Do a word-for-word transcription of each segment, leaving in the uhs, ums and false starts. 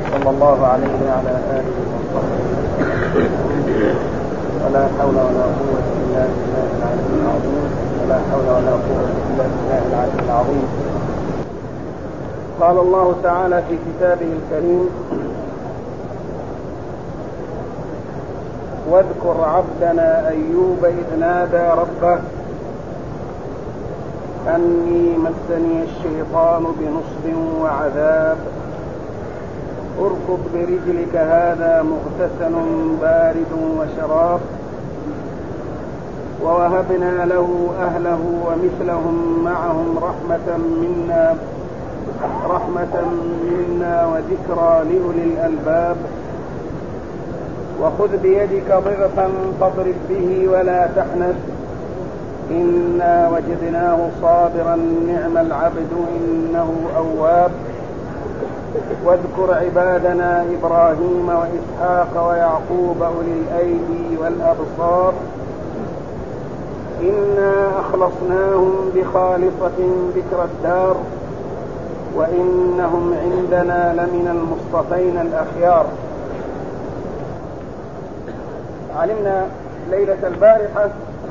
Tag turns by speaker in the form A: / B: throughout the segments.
A: صلى الله عليه وعلى آله وصحبه ولا حول ولا قوة إلا بالله العلي العظيم ولا حول ولا قوة إلا بالله العلي العظيم. قال الله تعالى في كتابه الكريم: واذكر عبدنا أيوب إذ نادى ربه أني مسني الشيطان بنصب وعذاب اركض برجلك هذا مغتسل بارد وشراب ووهبنا له أهله ومثلهم معهم رحمة منا رحمة منا وذكرى لأولي الألباب وخذ بيدك ضغثا فاضرب به ولا تحنث إنا وجدناه صابرا نعم العبد إنه أواب واذكر عبادنا إبراهيم وإسحاق ويعقوب أولي الأيدي والأبصار إنا أخلصناهم بخالصة ذكر الدار وإنهم عندنا لمن المصطفين الأخيار. علمنا ليلة البارحة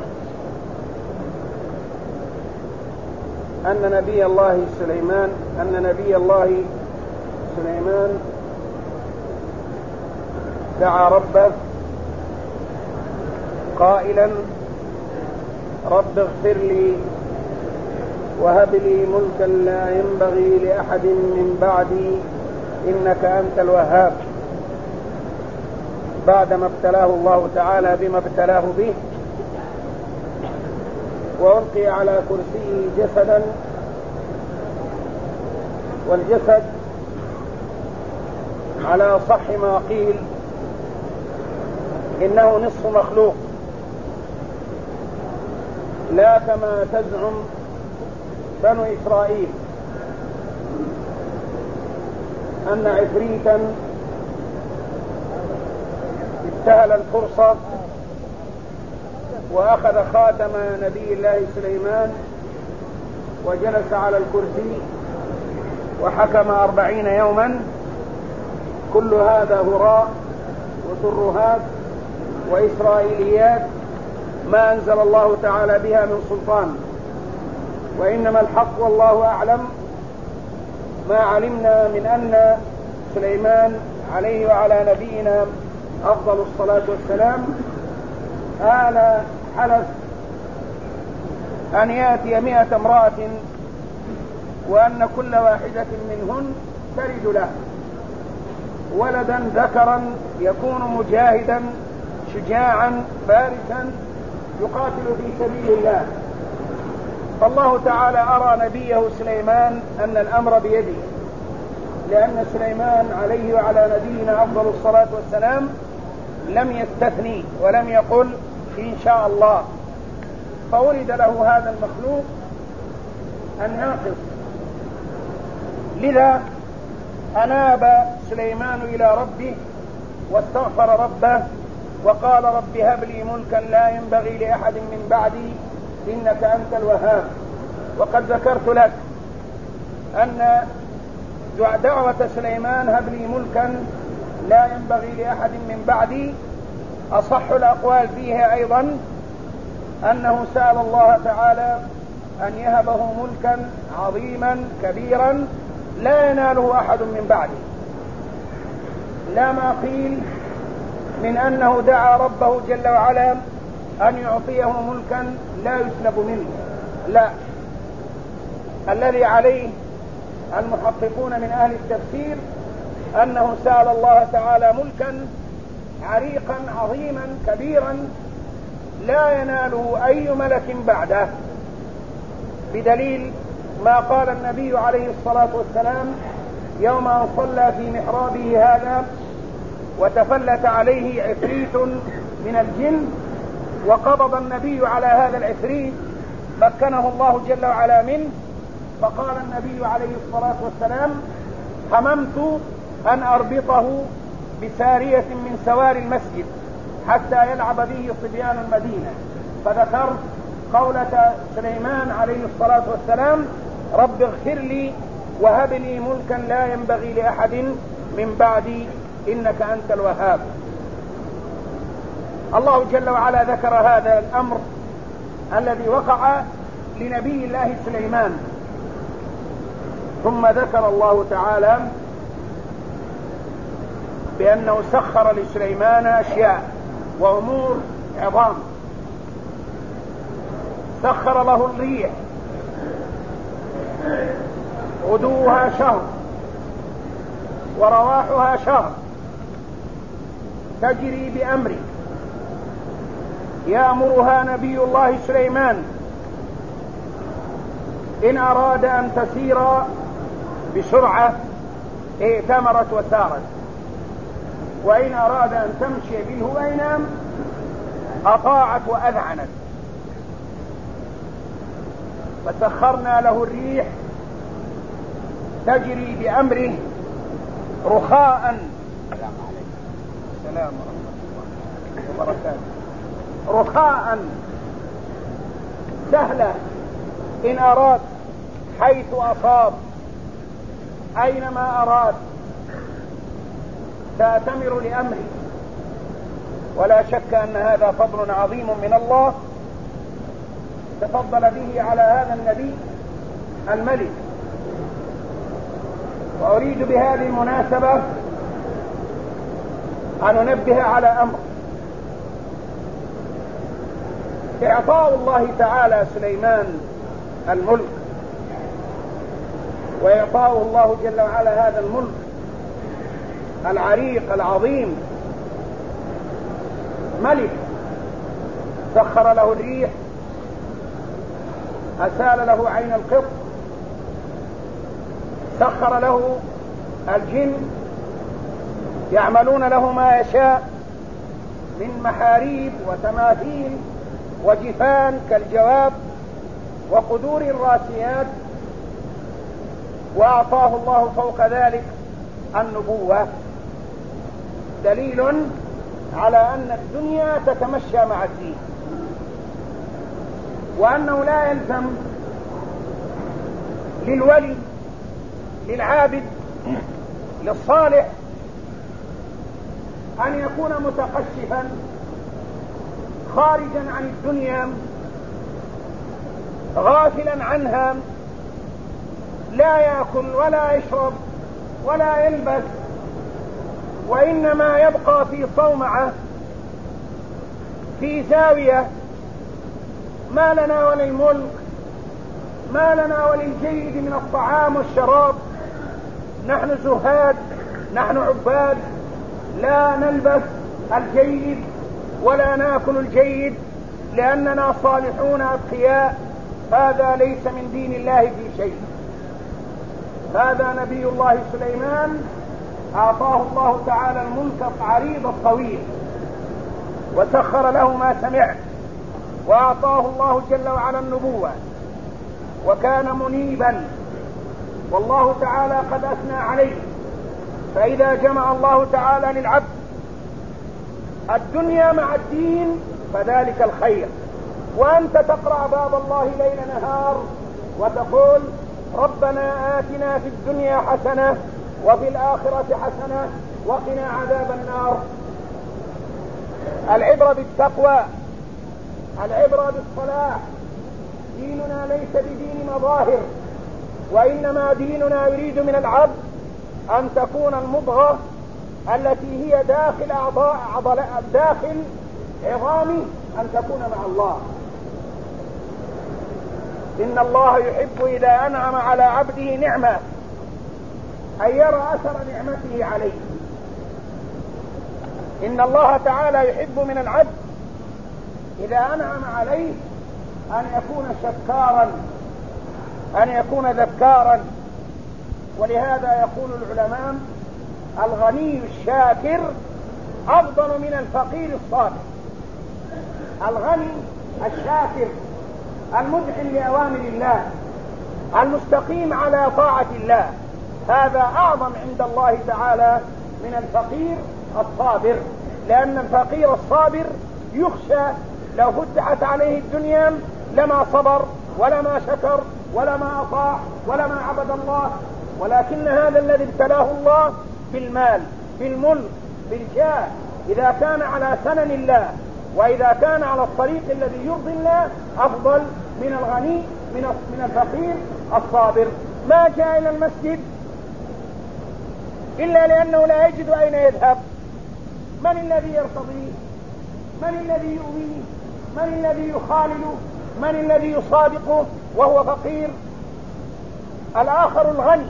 A: أن نبي الله سليمان أن نبي الله سليمان دعا ربه قائلا: رب اغفر لي وهب لي ملكا لا ينبغي لأحد من بعدي إنك أنت الوهاب، بعدما ابتلاه الله تعالى بما ابتلاه به وألقي على كرسيه جسدا، والجسد على صح ما قيل إنه نصف مخلوق، لا كما تزعم بنو إسرائيل أن عفريتا استهل الفرصة وأخذ خاتم نبي الله سليمان وجلس على الكرسي وحكم أربعين يوما. كل هذا هراء وترهات وإسرائيليات ما أنزل الله تعالى بها من سلطان، وإنما الحق والله أعلم ما علمنا من أن سليمان عليه وعلى نبينا أفضل الصلاة والسلام آل حلف أن يأتي مئة امرأة وأن كل واحدة منهن تلد له ولدا ذكرا يكون مجاهدا شجاعا بارسا يقاتل في سبيل الله. فالله تعالى أرى نبيه سليمان أن الأمر بيده، لأن سليمان عليه وعلى نبينا أفضل الصلاة والسلام لم يستثني ولم يقل إن شاء الله، فولد له هذا المخلوق الناقص. لذا أناب سليمان إلى ربه واستغفر ربه وقال: رب هب لي ملكا لا ينبغي لأحد من بعدي إنك أنت الوهاب. وقد ذكرت لك أن دعوة سليمان هب لي ملكا لا ينبغي لأحد من بعدي أصح الأقوال فيها أيضا أنه سأل الله تعالى أن يهبه ملكا عظيما كبيرا لا يناله أحد من بعده، لا ما قيل من أنه دعا ربه جل وعلا أن يعطيه ملكا لا يسلب منه، لا، الذي عليه المحققون من أهل التفسير أنه سأل الله تعالى ملكا عريقا عظيما كبيرا لا يناله أي ملك بعده، بدليل ما قال النبي عليه الصلاة والسلام يوم أن صلى في محرابه هذا وتفلت عليه عفريت من الجن وقبض النبي على هذا العفريت مكنه الله جل وعلا منه، فقال النبي عليه الصلاة والسلام: هممت أن أربطه بسارية من سوار المسجد حتى يلعب به صبيان المدينة. فذكرت قولة سليمان عليه الصلاة والسلام: رب اغفر لي وهب لي ملكا لا ينبغي لأحد من بعدي إنك أنت الوهاب. الله جل وعلا ذكر هذا الأمر الذي وقع لنبي الله سليمان، ثم ذكر الله تعالى بأنه سخر لسليمان أشياء وأمور عظام. سخر له الريح غدوها شهر ورواحها شهر تجري بأمره، يأمرها نبي الله سليمان إن أراد أن تسير بسرعة ائتمرت وسارت، وإن أراد أن تمشي بالهوينة أطاعت وأذعنت. فسخرنا له الريح تجري بأمره رخاء، السلام عليكم السلام ورحمة الله وبركاته، رخاء سهلة إن أراد حيث أصاب أينما أراد تأتمر لأمره. ولا شك أن هذا فضل عظيم من الله تفضل به على هذا النبي الملك. وأريد بهذه المناسبة أن أنبه على أمر. إعطاء الله تعالى سليمان الملك وإعطاء الله جل وعلا هذا الملك العريق العظيم، ملك سخر له الريح، أسال له عين القط، سخر له الجن يعملون له ما يشاء من محاريب وتماثيل وجفان كالجواب وقدور الراسيات، وأعطاه الله فوق ذلك النبوة، دليل على أن الدنيا تتمشى مع الدين، وأنه لا يلزم للولي للعابد للصالح أن يكون متقشفا خارجا عن الدنيا غافلا عنها، لا يأكل ولا يشرب ولا يلبس، وإنما يبقى في صومعة في زاوية، ما لنا وللملك، ما لنا وللجيد من الطعام والشراب، نحن زهاد، نحن عباد، لا نلبس الجيد ولا ناكل الجيد لأننا صالحون أتقياء. هذا ليس من دين الله في شيء. هذا نبي الله سليمان أعطاه الله تعالى الملك العريض الطويل وسخر له ما سمع، وأعطاه الله جل وعلا النبوة، وكان منيبا، والله تعالى قد أثنى عليه. فإذا جمع الله تعالى للعبد الدنيا مع الدين فذلك الخير. وأنت تقرأ باب الله ليل نهار وتقول ربنا آتنا في الدنيا حسنة وفي الآخرة حسنة وقنا عذاب النار. العبرة بالتقوى، العبرة بالصلاح. ديننا ليس بدين مظاهر، وإنما ديننا يريد من العبد أن تكون المضغة التي هي داخل أعضاء عضلاء داخل عظامه أن تكون مع الله. إن الله يحب إذا أنعم على عبده نعمة أن يرى أثر نعمته عليه. إن الله تعالى يحب من العبد إذا أنعم عليه أن يكون شكارا، أن يكون ذكارا. ولهذا يقول العلماء الغني الشاكر أفضل من الفقير الصابر. الغني الشاكر المذعن لأوامر الله المستقيم على طاعة الله هذا أعظم عند الله تعالى من الفقير الصابر، لأن الفقير الصابر يخشى لو فتحت عليه الدنيا لما صبر ولما شكر ولما أطاع ولما عبد الله. ولكن هذا الذي ابتلاه الله بالمال بالملك بالجاه، إذا كان على سنن الله وإذا كان على الطريق الذي يرضي الله أفضل من الغني من من الفقير الصابر. ما جاء إلى المسجد إلا لأنه لا يجد أين يذهب. من الذي يرتضيه؟ من الذي يؤويه؟ من الذي يخالله؟ من الذي يصادقه وهو فقير؟ الآخر الغني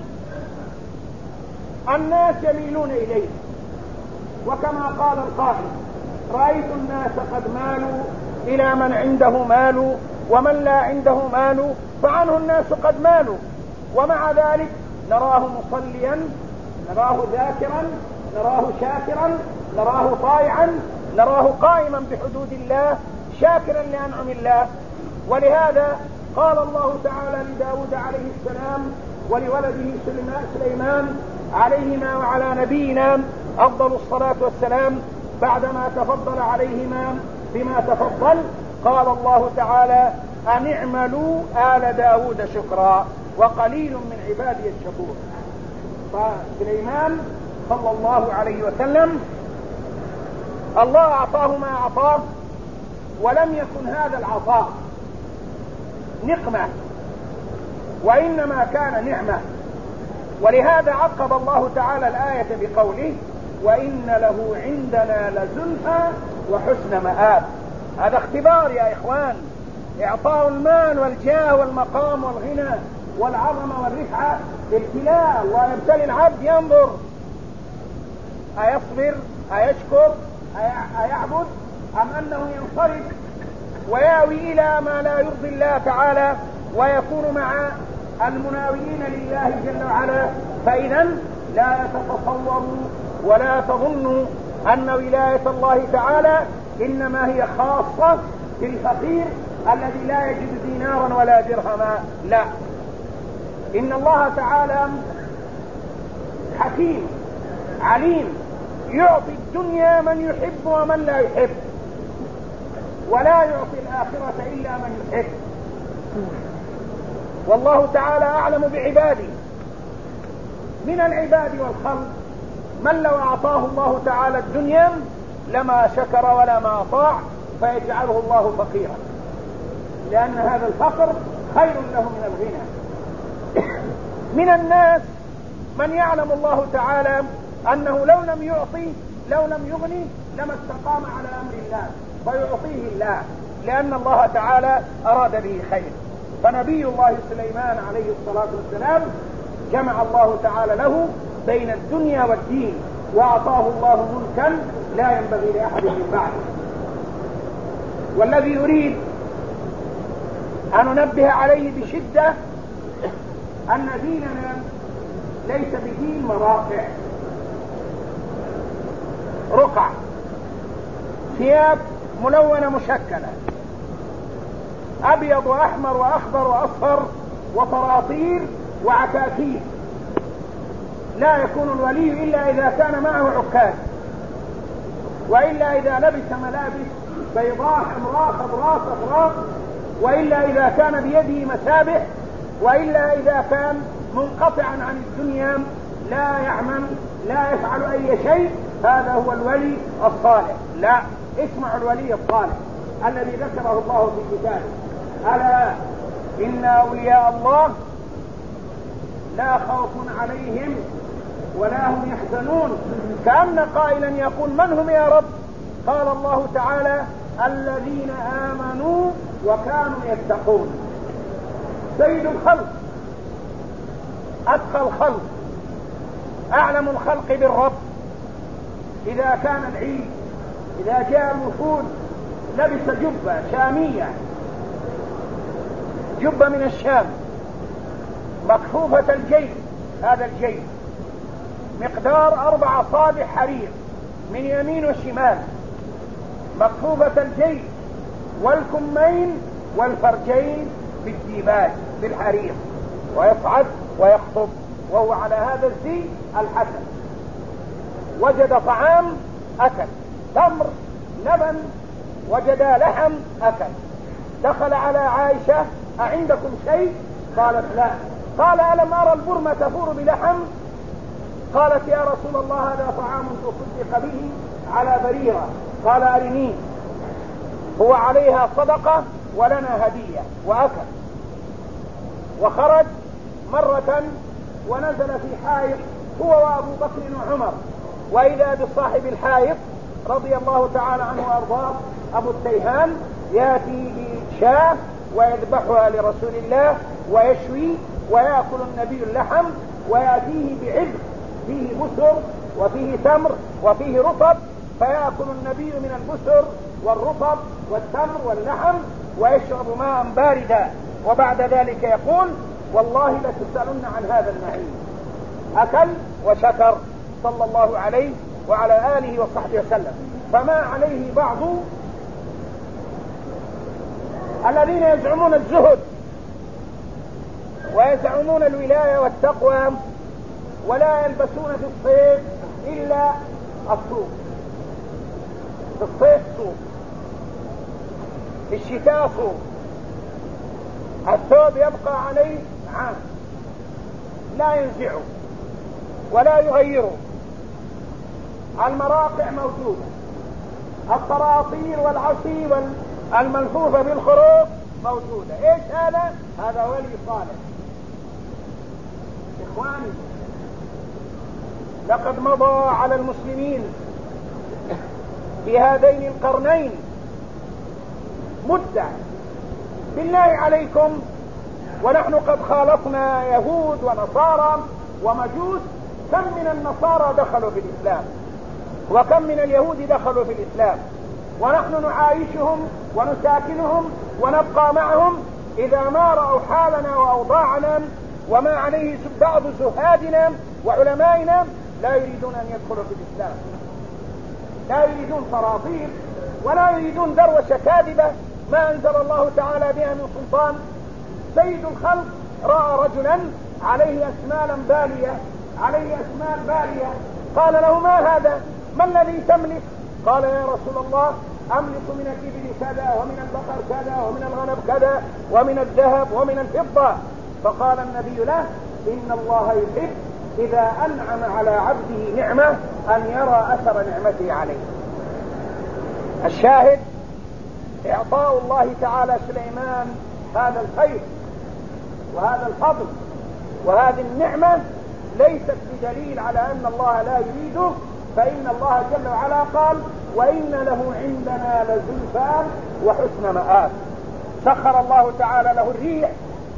A: الناس يميلون إليه، وكما قال القائل: رأيت الناس قد مالوا إلى من عنده مال ومن لا عنده مال فعنه الناس قد مالوا، ومع ذلك نراه مصليا، نراه ذاكرا، نراه شاكرا، نراه طائعا، نراه قائما بحدود الله شاكرا لأنعم الله. ولهذا قال الله تعالى لداود عليه السلام ولولده سليمان عليهما وعلى نبينا أفضل الصلاة والسلام بعدما تفضل عليهما بما تفضل، قال الله تعالى: أن اعملوا آل داود شكرا وقليل من عبادي الشكور. فسليمان صلى الله عليه وسلم الله أعطاه ما أعطاه، ولم يكن هذا العطاء نقمة وإنما كان نعمة. ولهذا عقب الله تعالى الآية بقوله: وإن له عندنا لزلفى وحسن مآب. هذا اختبار يا إخوان. إعطاء المال والجاه والمقام والغنى والعظمة والرفعة ابتلاء، ويبتلي العبد ينظر أيصبر أيشكر أيعبد أم أنه ينصرف ويأوي إلى ما لا يرضي الله تعالى ويكون مع المناوئين لله جل وعلا. فإذا لا تتصوروا ولا تظنوا أن ولاية الله تعالى إنما هي خاصة بالفقير الذي لا يجد دينارا ولا درهما، لا، إن الله تعالى حكيم عليم، يعطي الدنيا من يحب ومن لا يحب، ولا يعطي الآخرة إلا من يحب. والله تعالى أعلم بعباده. من العباد والخلق من لو أعطاه الله تعالى الدنيا لما شكر ولا ما أطاع فيجعله الله فقيرا، لأن هذا الفقر خير له من الغنى. من الناس من يعلم الله تعالى أنه لو لم يعطي لو لم يغني لما استقام على أمر الله فيعطيه الله، لأن الله تعالى أراد به خير. فنبي الله سليمان عليه الصلاة والسلام جمع الله تعالى له بين الدنيا والدين، وأعطاه الله ملكا لا ينبغي لأحد من بعده. والذي يريد أن ننبه عليه بشدة أن ديننا ليس بدين مراقع، رقع، ثياب ملونة مشكلة، أبيض وأحمر وأخضر وأصفر وطراطير وعكاكيل. لا يكون الولي إلا إذا كان معه عكاز، وإلا إذا لبس ملابس بيضاء حمراء خضراء صفراء، وإلا إذا كان بيده مسابح، وإلا إذا كان منقطعا عن الدنيا لا يعمل لا يفعل أي شيء، هذا هو الولي الصالح. لا، اسمعوا الولي الصالح الذي ذكره الله في كتابه: ألا إن أولياء الله لا خوف عليهم ولا هم يحزنون. كأن قائلا يقول: من هم يا رب؟ قال الله تعالى: الذين آمنوا وكانوا يتقون. سيد الخلق، أتقى الخلق، أعلم الخلق بالرب، إذا كان العيد، إذا جاء الوفود لبس جبة شامية، جبة من الشام مكفوفة الجيب، هذا الجيب مقدار أربع أصابع حرير من يمين وشمال، مكفوفة الجيب والكمين والفرجين بالديباج بالحرير، ويصعد ويخطب وهو على هذا الزي الحسن. وجد طعام أكل، تمر لبن، وجد لحم أكل. دخل على عائشة: أعندكم شيء؟ قالت: لا. قال: ألم أرى البرمة تفور بلحم؟ قالت يا رسول الله هذا طعام تصدق به على بريرة. قال أرنيه. هو عليها صدقة ولنا هدية، وأكل وخرج مرة ونزل في حائط هو وأبو بكر وعمر، وإذا بصاحب الحائط رضي الله تعالى عنه وأرضاه أبو التيهان يأتي بشاة ويذبحها لرسول الله ويشوي ويأكل النبي اللحم، ويأتيه بعبء فيه بسر وفيه تمر وفيه رطب، فيأكل النبي من البسر والرطب والتمر واللحم ويشرب ماء باردا، وبعد ذلك يقول والله لتسألن عن هذا النعيم. أكل وشكر صلى الله عليه وعلى آله وصحبه وسلم. فما عليه بعض الذين يزعمون الزهد ويزعمون الولاية والتقوى ولا يلبسون في الصيف إلا الصوف. في الصيف صوف، في الشتاء صوف، الثوب يبقى عليه عام لا ينزعه ولا يغيره، المراقع موجودة، الطراطير والعصي والملفوفة بالخروق موجودة. ايش هذا؟ هذا ولي صالح. اخواني لقد مضى على المسلمين في هذين القرنين مدة بالله عليكم ونحن قد خالطنا يهود ونصارى ومجوس. كم من النصارى دخلوا في الإسلام وكم من اليهود دخلوا في الإسلام، ونحن نعايشهم ونساكنهم ونبقى معهم إذا ما رأوا حالنا وأوضاعنا وما عليه بعض زهادنا وعلمائنا لا يريدون أن يدخلوا في الإسلام، لا يريدون صراطير ولا يريدون دروشة كاذبة ما أنزل الله تعالى بها من سلطان. سيد الخلق رأى رجلا عليه أسمالا بالية عليه أسمال بالية، قال له ما هذا؟ ما الذي تملك؟ قال يا رسول الله أملك من الإبل كذا ومن البقر كذا ومن الغنم كذا ومن الذهب ومن الفضة. فقال النبي له إن الله يحب إذا أنعم على عبده نعمة أن يرى أثر نعمته عليه. الشاهد إعطاء الله تعالى سليمان هذا الخير وهذا الفضل وهذه النعمة ليست بدليل على أن الله لا يريده، فإن الله جل وعلا قال وإن له عندنا لزلفى وحسن مآب. سخر الله تعالى له الريح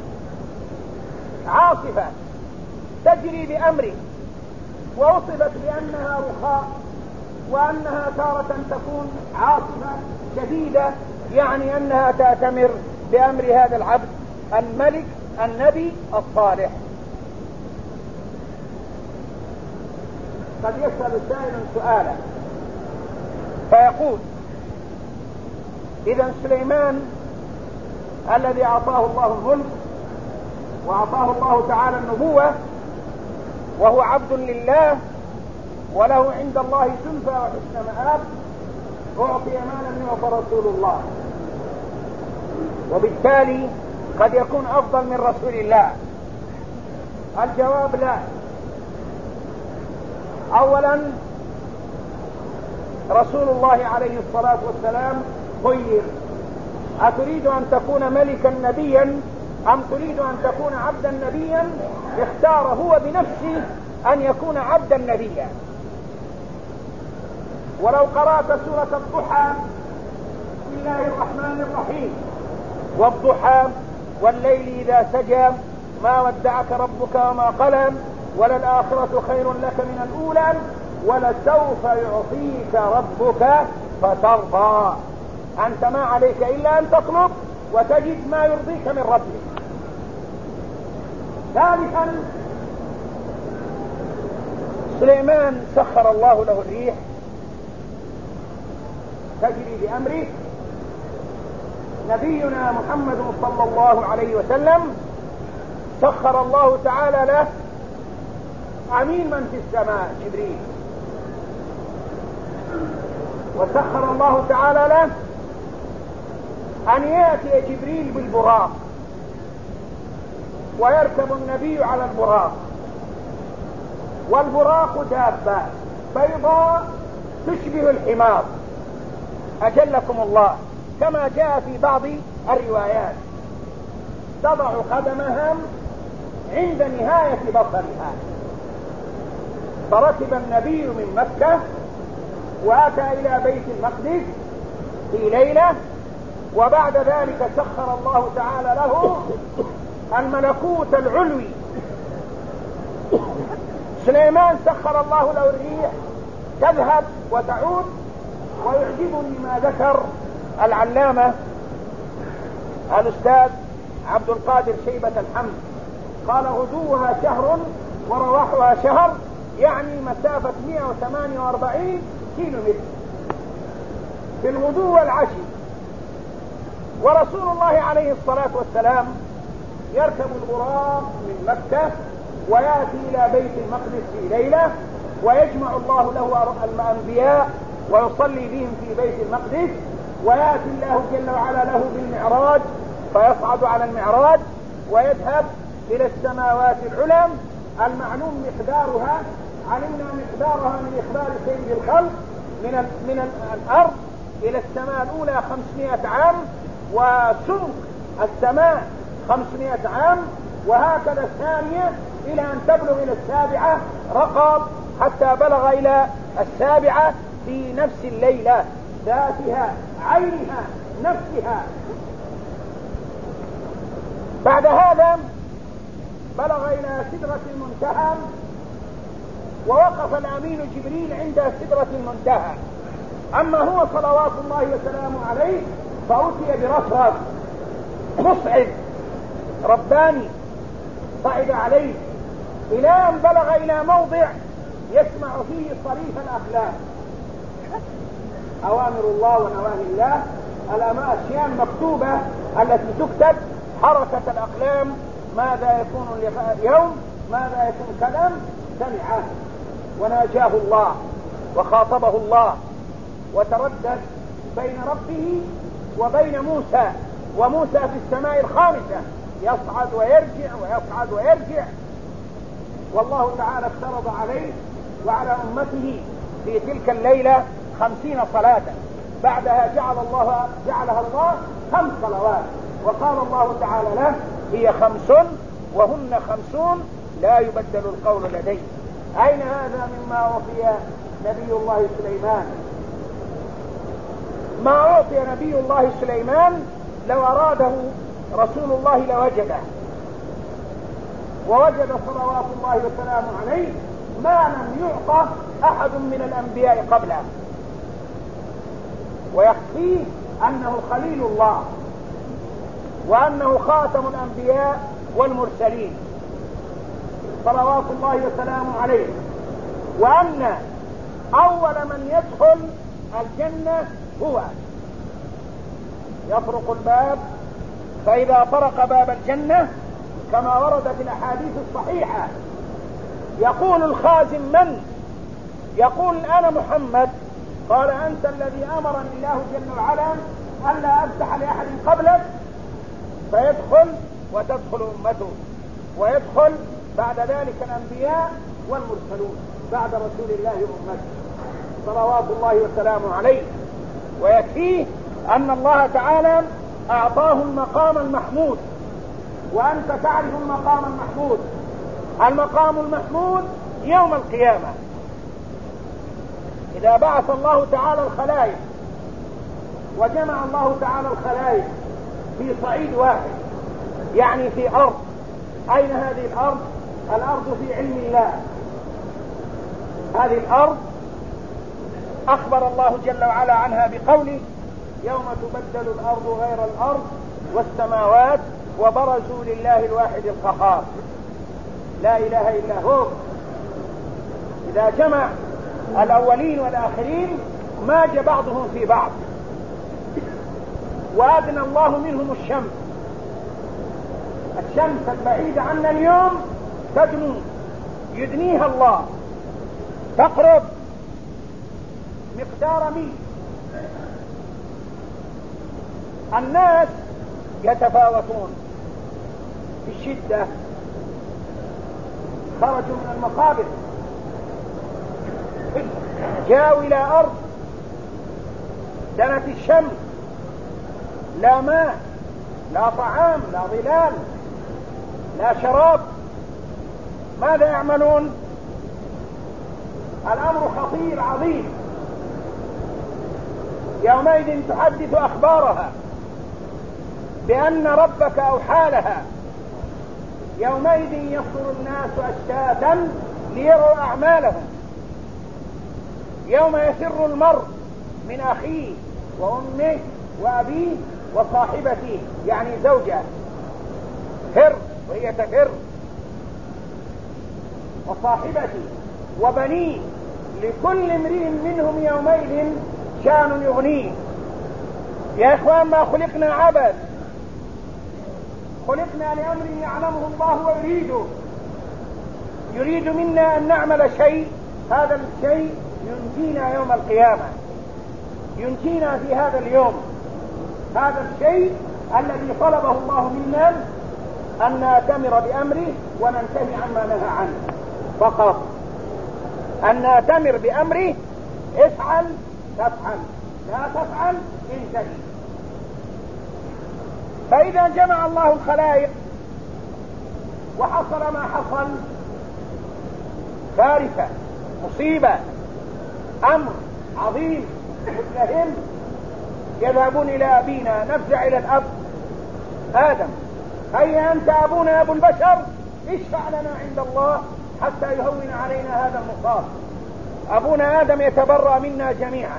A: عاصفة تجري بأمره، ووصفت بأنها رخاء وأنها تارة تكون عاصفة شديدة، يعني أنها تأتمر بأمر هذا العبد الملك النبي الصالح. قد يسأل سائل سؤالا فيقول إذا سليمان الذي أعطاه الله الملك وأعطاه الله تعالى النبوة وهو عبد لله وله عند الله زلفى وحسن مآب أعطي ما لم يعط رسول الله، وبالتالي قد يكون أفضل من رسول الله. الجواب لا. أولا رسول الله عليه الصلاة والسلام خير، أتريد أن تكون ملكا نبيا أم تريد أن تكون عبدا نبيا؟ اختار هو بنفسه أن يكون عبدا نبيا. ولو قرأت سورة الضحى بسم الله الرحمن الرحيم والضحى والليل إذا سجى ما ودعك ربك وما قلى وللآخرة خير لك من الأولى ولسوف يعطيك ربك فترضى. أنت ما عليك إلا أن تطلب وتجد ما يرضيك من ربك. ثالثا سليمان سخر الله له الريح تجري بأمره. نبينا محمد صلى الله عليه وسلم سخر الله تعالى له أمين من في السماء جبريل، وسخر الله تعالى له أن يأتي جبريل بالبراق ويركب النبي على البراق والبراق دابة بيضاء تشبه الحمار أجلكم الله، كما جاء في بعض الروايات تضع قدمها عند نهاية بصرها. فركب النبي من مكة وأتى إلى بيت المقدس في ليلة، وبعد ذلك سخر الله تعالى له الملكوت العلوي. سليمان سخر الله له الريح تذهب وتعود. ويعجبني ما ذكر العلامة الأستاذ عبد القادر شيبة الحمد، قال غدوها شهر ورواحها شهر، يعني مسافة مئة وثمانية وأربعين كيلو متر في الغدو والعشي. ورسول الله عليه الصلاة والسلام يركب البراق من مكة ويأتي إلى بيت المقدس في ليلة، ويجمع الله له الأنبياء ويصلي بهم في بيت المقدس، ويأتي الله جل وعلا له بالمعراج فيصعد على المعراج ويذهب إلى السماوات العلى المعلوم مقدارها، علمنا مقدارها من إخبار سيد الخلق، من من الأرض إلى السماء الأولى خمسمائة عام، وسمك السماء خمسمائة عام، وهكذا الثانية إلى أن تبلغ إلى السابعة رقب، حتى بلغ إلى السابعة في نفس الليلة ذاتها عينها نفسها. بعد هذا بلغ إلى سدرة المنتهى، ووقف الأمين جبريل عند سدرة المنتهى. أما هو صلوات الله وسلامه عليه فأتي برفرف مصعد رباني صعد عليه إلى أن بلغ إلى موضع يسمع فيه صريف الأقلام، أوامر الله ونواهي الله، الأشياء المكتوبة التي تكتب، حركة الأقلام، ماذا يكون اليوم، ماذا يكون كلام، سمعه وناجاه الله وخاطبه الله، وتردد بين ربه وبين موسى، وموسى في السماء الخامسة يصعد ويرجع ويصعد ويرجع. والله تعالى افترض عليه وعلى أمته في تلك الليلة خمسين صلاة، بعدها جعل الله جعلها الله خمس صلوات، وقال الله تعالى له هي خمس وهن خمسون لا يبدل القول لدي. أين هذا مما أعطي نبي الله سليمان؟ ما أعطي نبي الله سليمان لو أراده رسول الله لوجده، ووجد صلوات الله وسلامه عليه ما لم يعطى أحد من الأنبياء قبله، ويكفيه أنه خليل الله وأنه خاتم الأنبياء والمرسلين صلوات الله وسلامه عليه، وأن أول من يدخل الجنة هو يطرق الباب، فإذا طرق باب الجنة كما ورد في الأحاديث الصحيحة يقول الخازن من؟ يقول أنا محمد. قال أنت الذي أمرني الله جل وعلا ألا أفتح لأحد قبلك، فيدخل وتدخل أمته، ويدخل بعد ذلك الأنبياء والمرسلون بعد رسول الله أمته صلوات الله وسلامه عليه. ويكفيه أن الله تعالى أعطاه المقام المحمود، وأنت تعرف المقام المحمود. المقام المحمود يوم القيامة إذا بعث الله تعالى الخلائق وجمع الله تعالى الخلائق في صعيد واحد، يعني في أرض. أين هذه الأرض؟ الأرض في علم الله. هذه الأرض أخبر الله جل وعلا عنها بقوله يوم تبدل الأرض غير الأرض والسماوات وبرزوا لله الواحد القهار لا إله إلا هو. إذا جمع الأولين والآخرين ماج بعضهم في بعض، وأدنى الله منهم الشمس. الشمس البعيدة عنا اليوم تدنو، يدنيها الله، تقرب مقدار ميل. الناس يتفاوتون في الشدة، خرجوا من المقابر جاءوا إلى أرض دنت الشمس، لا ماء، لا طعام، لا ظلال، لا شراب. ماذا يعملون؟ الأمر خطير عظيم. يومئذ تحدث أخبارها بأن ربك أوحى لها. يومئذ يصدر الناس أشتاتا ليروا أعمالهم. يوم يفر المرء من أخيه وأمه وأبيه وصاحبته، يعني زوجة فر وهي تفر، وصاحبته وبنيه، لكل امرئ منهم يومئذ شان يغنيه. يا إخوان، ما خلقنا عبث، خلقنا لأمر يعلمه الله ويريده. يريد منا أن نعمل شيء، هذا الشيء ينجينا يوم القيامة، ينجينا في هذا اليوم. هذا الشيء الذي طلبه الله منا أن نأتمر بأمره وننتهي عما نهى عنه فقط. أن نأتمر بأمره، افعل تفعل، لا تفعل انتهي. فإذا جمع الله الخلائق وحصل ما حصل، كارثة، مصيبة، أمر عظيم متلهم. يذهبون إلى أبينا، نفزع إلى الأب آدم: هيا أنت أبونا أبو البشر، اشفع لنا عند الله حتى يهون علينا هذا المصاب. أبونا آدم يتبرأ منا جميعا،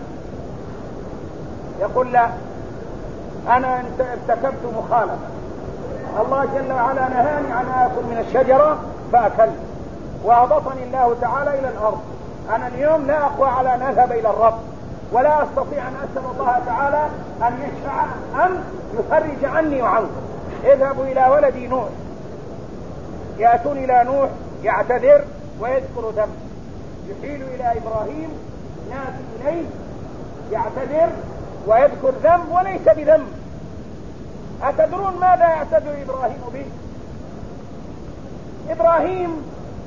A: يقول: لا، أنا ارتكبت مخالفة، الله جل وعلا نهاني عن آكل من الشجرة فأكلت، وأهبطني الله تعالى إلى الأرض. أنا اليوم لا أقوى على أن أذهب إلى الرب، ولا أستطيع أن أسأل الله تعالى أن يشفع أم يفرج عني وعنكم. اذهبوا إلى ولدي نوح. يأتون إلى نوح يعتذر ويذكر ذنب، يحيل إلى إبراهيم نادي إليه يعتذر ويذكر ذنب وليس بذنب. أتدرون ماذا يعتذر إبراهيم به؟ إبراهيم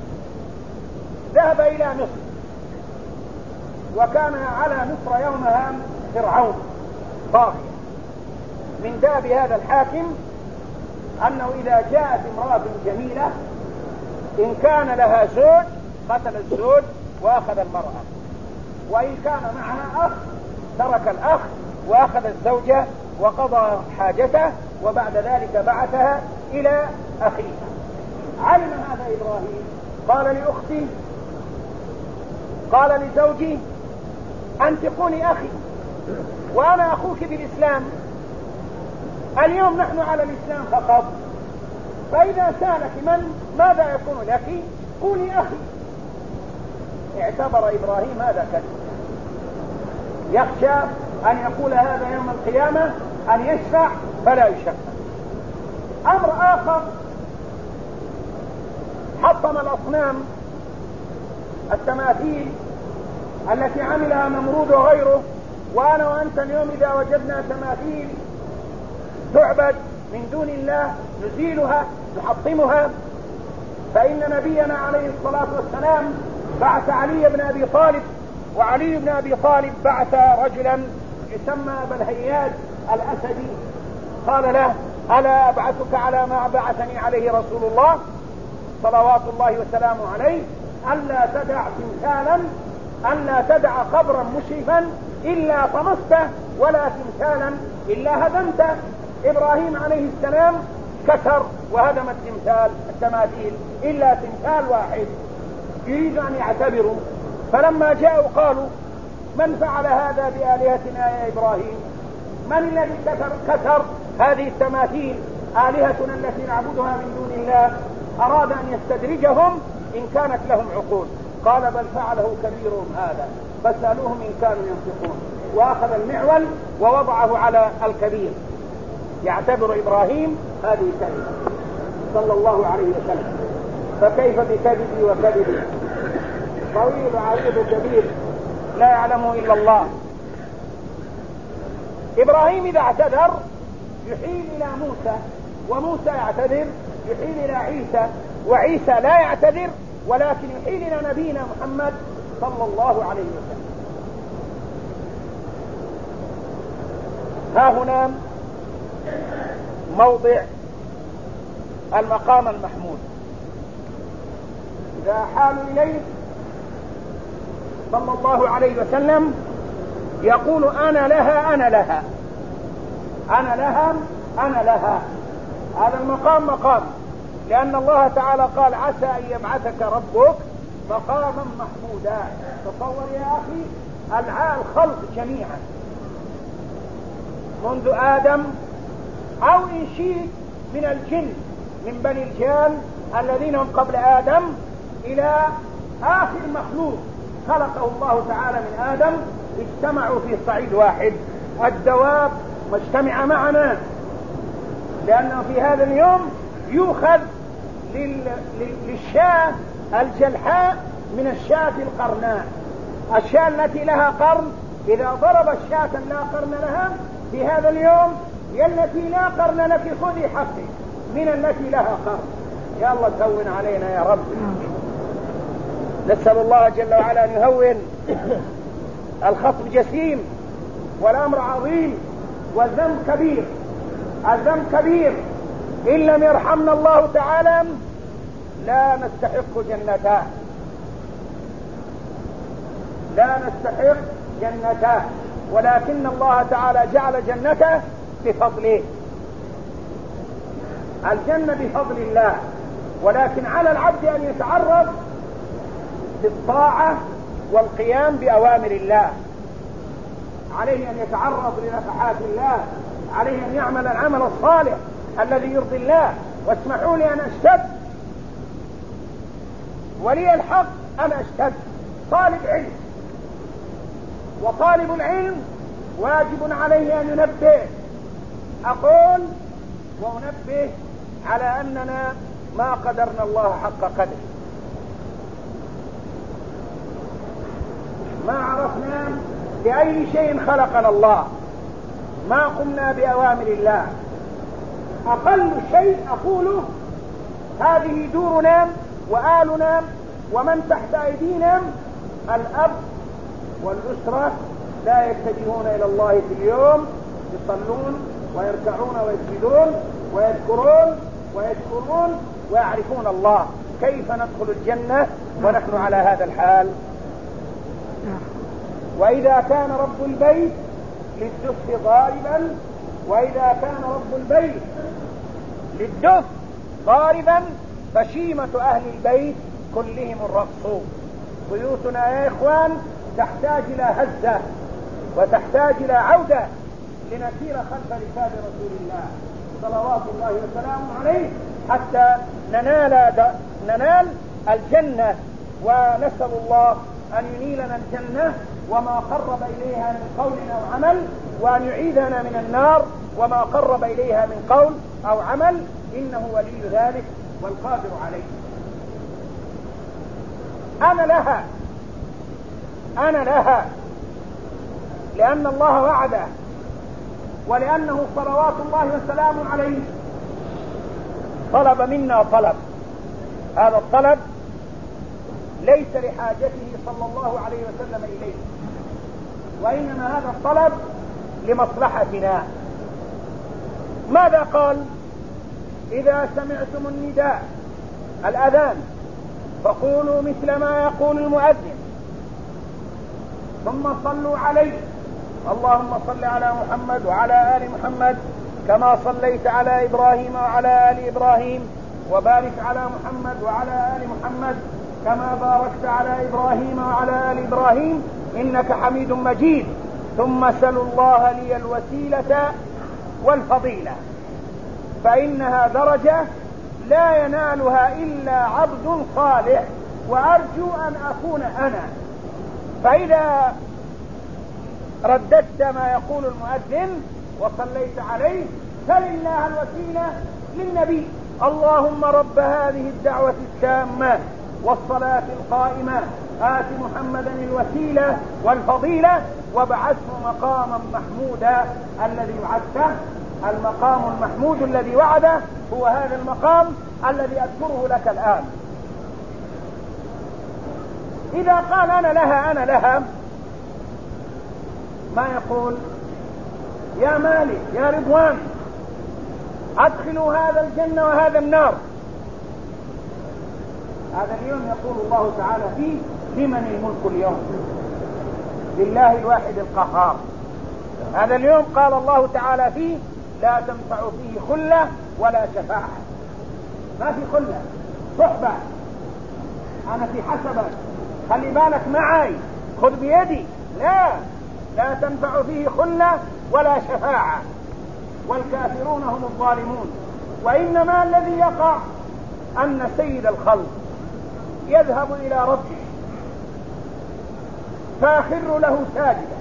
A: ذهب إلى مصر، وكان على مصر يومها فرعون طاغية. من داب هذا الحاكم أنه إذا جاءت امرأة جميلة إن كان لها زوج قتل الزوج وأخذ المرأة، وإن كان معها أخ ترك الأخ وأخذ الزوجة وقضى حاجته، وبعد ذلك بعثها إلى أخيها. علم هذا إبراهيم، قال لأختي، قال لزوجي: أنتقوني أخي وأنا أخوك بالإسلام، اليوم نحن على الإسلام فقط، فإذا سألك من ماذا يكون لك قولي أخي. اعتبر إبراهيم هذا كذب، يخشى أن يقول هذا يوم القيامة أن يشفع فلا يشفع. أمر آخر: حطم الأصنام، التماثيل التي عملها نمرود وغيره. وأنا وأنت اليوم إذا وجدنا تماثيل تعبد من دون الله نزيلها نحطمها. فإن نبينا عليه الصلاة والسلام بعث علي بن أبي طالب، وعلي بن أبي طالب بعث رجلا يسمى بالهياج الأسدي، قال له: ألا أبعثك على ما بعثني عليه رسول الله صلوات الله وسلامه عليه، ألا تدع تمثالا، ألا تدع قبرا مشرفا إلا طمسته، ولا تمثالا إلا هدمته. إبراهيم عليه السلام كسر وهدم التمثال التماثيل إلا تمثال واحد. يريد أن يعتبروا، فلما جاءوا قالوا: من فعل هذا بآلهتنا يا إبراهيم؟ من الذي كسر, كسر هذه التماثيل آلهتنا التي نعبدها من دون الله؟ أراد أن يستدرجهم إن كانت لهم عقول. قال: بل فعله كبيرهم هذا فاسألوهم إن كانوا ينطقون. وأخذ المعول ووضعه على الكبير. يعتبر إبراهيم هذه كلمة صلى الله عليه وسلم. فكيف بكذبي وكذبي؟ طويل عريض كبير لا يعلمه إلا الله. إبراهيم إذا اعتذر يحيل إلى موسى، وموسى يعتذر يحيل إلى عيسى، وعيسى لا يعتذر ولكن يحيل إلى نبينا محمد صلى الله عليه وسلم. ها هنا موضع المقام المحمود. إذا حالوا إليه صلى الله عليه وسلم يقول أنا لها أنا لها أنا لها أنا لها. هذا المقام مقام، لأن الله تعالى قال عسى أن يبعثك ربك مقاما محمودا. تصور يا أخي الخلق جميعا منذ آدم أو إن شئت من الجن من بني الجان الذين هم قبل آدم إلى آخر مخلوق خلقه الله تعالى من آدم اجتمعوا في صعيد واحد. الدواب مجتمعة معنا، لأنه في هذا اليوم يؤخذ للشاة الجلحاء من الشاة القرناء. الشاة التي لها قرن إذا ضرب الشاة لا قرن لها في هذا اليوم هي التي لا قرن لك خذي حقك من التي لها قرن. يا الله تهون علينا يا رب. نسأل الله جل وعلا أن يهون. الخطب جسيم والأمر عظيم والذنب كبير. الذنب كبير، إن لم يرحمنا الله تعالى لا نستحق جنته، لا نستحق جنته، ولكن الله تعالى جعل جنته بفضله. الجنة بفضل الله، ولكن على العبد أن يتعرض بالطاعة والقيام بأوامر الله. عليه أن يتعرض لنفحات الله، عليه أن يعمل العمل الصالح الذي يرضي الله. واسمحوا لي أن أشتد، ولي الحق أن أشتد. طالب علم، وطالب العلم واجب عليه أن ينبه. أقول وأنبه على أننا ما قدرنا الله حق قدره، ما عرفنا بأي شيء خلقنا الله، ما قمنا بأوامر الله. أقل شيء أقوله هذه دورنا وآلنا ومن تحت أيدينا. الأب والأسرة لا يتجهون إلى الله في اليوم، يصلون ويركعون ويسجدون ويذكرون ويشكرون ويعرفون الله. كيف ندخل الجنة ونحن على هذا الحال؟ وإذا كان رب البيت للدف ضاربا وإذا كان رب البيت للدف ضاربا فشيمة أهل البيت كلهم الرقص. بيوتنا يا إخوان تحتاج إلى هزة وتحتاج إلى عودة لنسير خلف ركاب رسول الله صلوات الله وسلامه عليه حتى ننال, ننال الجنة. ونسأل الله أن ينيلنا الجنة وما قرب إليها من قول أو عمل، وأن يعيذنا من النار وما قرب إليها من قول أو عمل، إنه ولي ذلك والقادر عليه. أنا لها أنا لها لأن الله وعده، ولأنه صلوات الله وسلامه عليه طلب منا طلب. هذا الطلب ليس لحاجته صلى الله عليه وسلم إليه، وإنما هذا الطلب لمصلحتنا. ماذا قال؟ إذا سمعتم النداء الأذان فقولوا مثل ما يقول المؤذن ثم صلوا عليه. اللهم صل على محمد وعلى آل محمد كما صليت على إبراهيم وعلى آل إبراهيم، وبارك على محمد وعلى آل محمد كما باركت على إبراهيم وعلى آل إبراهيم إنك حميد مجيد. ثم سلوا الله لي الوسيلة والفضيلة، فإنها درجة لا ينالها إلا عبد صالح، وأرجو أن أكون أنا. فإذا رددت ما يقول المؤذن وصليت عليه فلله الوسيلة للنبي. اللهم رب هذه الدعوة التامة والصلاة القائمة آت محمدا الوسيلة والفضيلة وابعثه مقاما محمودا الذي وعدته. المقام المحمود الذي وعده هو هذا المقام الذي أذكره لك الآن. إذا قال أنا لها أنا لها ما يقول يا مالك يا رضوان أدخلوا هذا الجنة وهذا النار. هذا اليوم يقول الله تعالى فيه لمن الملك اليوم؟ لله الواحد القهار. هذا اليوم قال الله تعالى فيه لا تنفع فيه خلة ولا شفاعة. ما في خلة، صحبة، أنا في حسبك، خلي بالك معي، خذ بيدي، لا لا تنفع فيه خلة ولا شفاعة، والكافرون هم الظالمون. وإنما الذي يقع أن سيد الخلق يذهب إلى ربه فيخر له ساجدا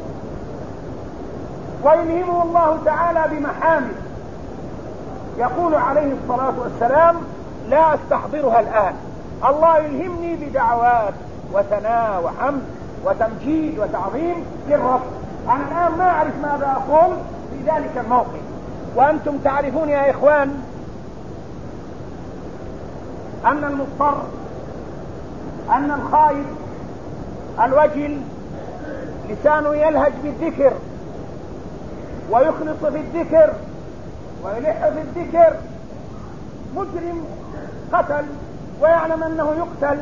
A: ويلهمه الله تعالى بمحامد. يقول عليه الصلاة والسلام لا أستحضرها الآن، الله يلهمني بدعوات وثناء وحمد وتمجيد وتعظيم للرب، أنا الآن ما أعرف ماذا أقول في ذلك الموقف. وأنتم تعرفون يا إخوان أن المضطر، أن الخائف الوجل لسانه يلهج بالذكر ويخلص في الذكر ويلح في الذكر. مجرم قتل ويعلم أنه يقتل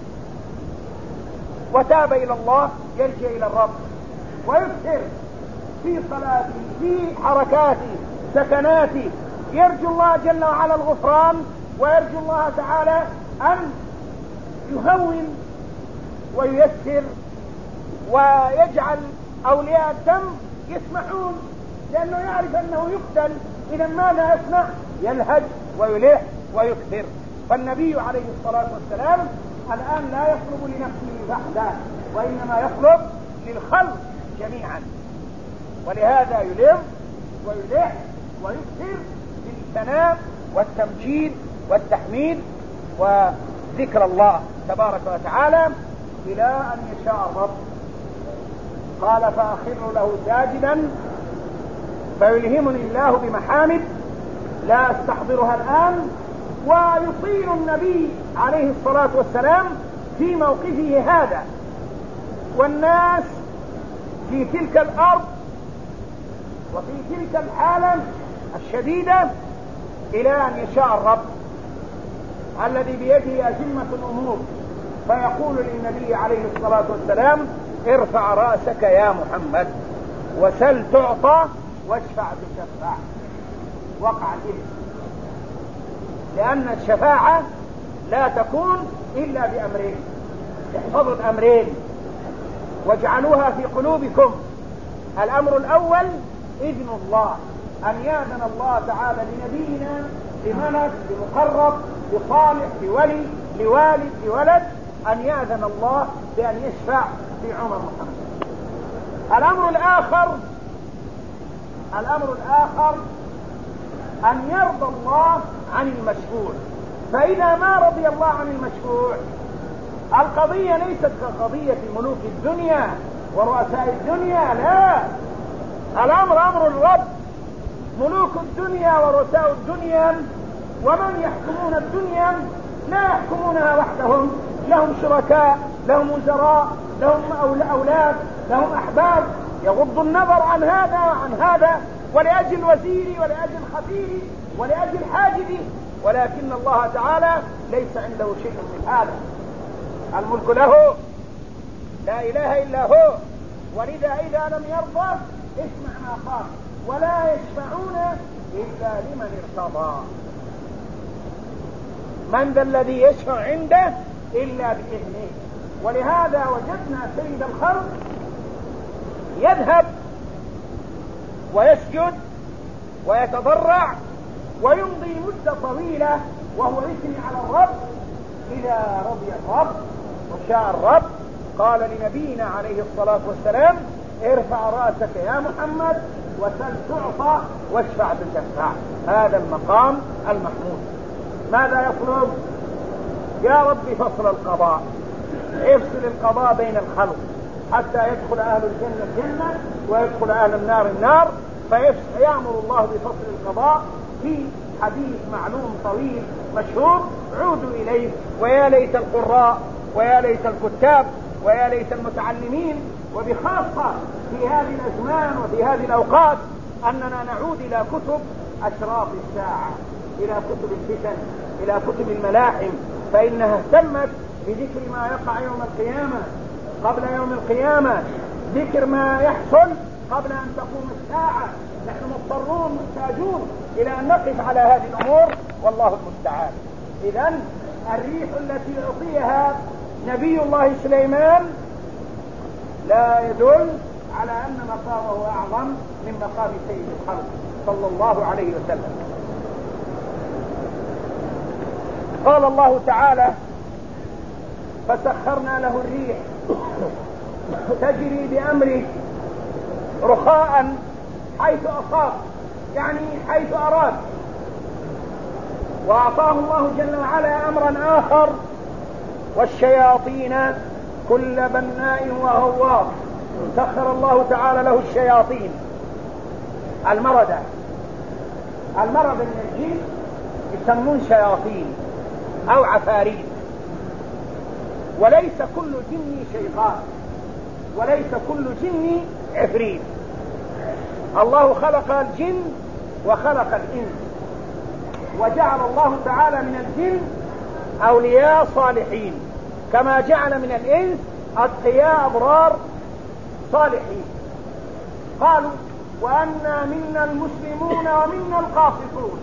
A: وتاب إلى الله يلجأ إلى الرب ويكثر في صلاته في حركاته سكناته، يرجو الله جل وعلا الغفران ويرجو الله تعالى أن يهون وييسر ويجعل أولياء الدم يسمحون، لأنه يعرف أنه يقتل. إذا ماذا يسمع؟ يلهج ويلح ويكثر. فالنبي عليه الصلاة والسلام الآن لا يطلب لنفسه وحده، وإنما يطلب للخلق جميعا، ولهذا يلم ويلح ويكثر بالثناء والتمجيد والتحميد وذكر الله تبارك وتعالى إلى أن يشاء الرب. قال فأخر له ساجدا فيلهمني الله بمحامد لا أستحضرها الآن. ويطيل النبي عليه الصلاة والسلام في موقفه هذا، والناس في تلك الأرض وفي تلك الحالة الشديدة إلى أن يشاء الرب الذي بيده أزمة الأمور، فيقول للنبي عليه الصلاة والسلام ارفع رأسك يا محمد وسل تعطى واشفع تشفع. وقع به، لأن الشفاعة لا تكون إلا بأمرين، احفظوا الأمرين واجعلوها في قلوبكم. الأمر الأول إذن الله، أن يأذن الله تعالى لنبينا لملك لمقرب لصالح لولي لوالد لولد، أن يأذن الله بأن يشفع في عمر محمد. الأمر الآخر الأمر الآخر أن يرضى الله عن المشفوع. فإذا ما رضي الله عن المشفوع، القضية ليست كقضية ملوك الدنيا ورؤساء الدنيا، لا، الأمر أمر الرب. ملوك الدنيا ورؤساء الدنيا ومن يحكمون الدنيا لا يحكمونها وحدهم، لهم شركاء، لهم وزراء، لهم أولاد، لهم أحباب، يغض النظر عن هذا وعن هذا ولأجل وزيري ولأجل خفيري ولأجل حاجبي، ولكن الله تعالى ليس عنده شيء من هذا. الملك له، لا إله إلا هو. ولذا إذا لم يرضى اسمع ما قال ولا يشفعون إلا لمن ارتضى. من ذا الذي يشفع عنده إلا بإذنه. ولهذا وجدنا سيد الخلق يذهب ويسجد ويتضرع ويمضي مدة طويلة وهو يثني على الرب. إذا رضي الرب وشاء الرب قال لنبينا عليه الصلاة والسلام ارفع رأسك يا محمد وسل تعطى واشفع تشفع. هذا المقام المحمود. ماذا يطلب؟ يا رب فصل القضاء، افصل القضاء بين الخلق حتى يدخل أهل الجنة الجنة ويدخل أهل النار النار. فيأمر الله بفصل القضاء في حديث معلوم طويل مشهور عودوا إليه. ويا ليت القراء ويا ليت الكتاب ويا ليت المتعلمين، وبخاصة في هذه الأزمان وفي هذه الأوقات أننا نعود إلى كتب أشراط الساعة، إلى كتب الفتن، إلى كتب الملاحم، فإنها اهتمت بذكر ما يقع يوم القيامة قبل يوم القيامة، ذكر ما يحصل قبل أن تقوم الساعة. نحن مضطرون محتاجون إلى أن نقف على هذه الأمور، والله المستعان. إذن الريح التي أعطيها نبي الله سليمان لا يدل على أن مقامه أعظم من مقام سيد الخلق صلى الله عليه وسلم. قال الله تعالى: فسخرنا له الريح تجري بأمره رخاء حيث أصاب، يعني حيث أراد. وأعطاه الله جل وعلا أمرا آخر: والشياطين كل بناء وغواص. سخر الله تعالى له الشياطين المردة. المردة من الجن يسمون شياطين أو عفاريت، وليس كل جن شيطان، وليس كل جن عفريت. الله خلق الجن وخلق الإنس، وجعل الله تعالى من الجن أولياء صالحين، كما جعل من الإنس أتقياء أبرار صالحين. قالوا: وأنا منا المسلمون ومنا القاسطون.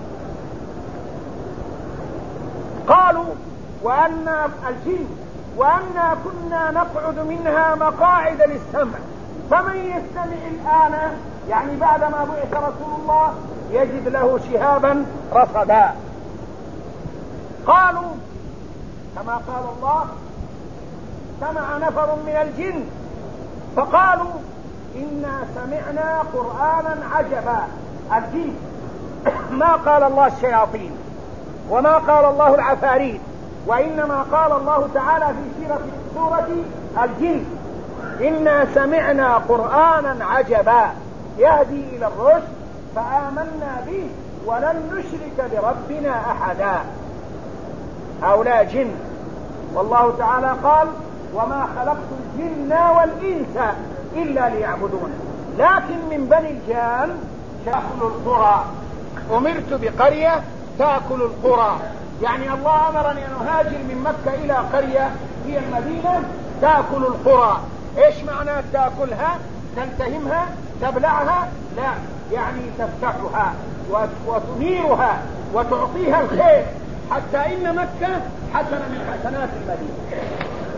A: قالوا: وأنا الجن وأنا كنا نقعد منها مقاعد للسمع فمن يستمع الآن، يعني بعدما بعث رسول الله، يجد له شهابا رصدا. قالوا كما قال الله: سمع نفر من الجن فقالوا إنا سمعنا قرآنا عجبا. الجن ما قال الله الشياطين وما قال الله العفاريت، وإنما قال الله تعالى في سورة, سورة الجن: إنا سمعنا قرآنا عجبا يهدي إلى الرشد فآمنا به ولن نشرك بربنا أحدا. هؤلاء جن، والله تعالى قال: وما خلقت الجن والإنس إلا ليعبدون. لكن من بني الجان تأكل القرى، أمرت بقرية تأكل القرى، يعني الله أمرني أن أهاجر من مكة إلى قرية هي المدينة تأكل القرى. إيش معنى تأكلها؟ تلتهمها؟ تبلعها؟ لا، يعني تفتحها وتنيرها وتعطيها الخير، حتى إن مكة حسنة من حسنات المدينة.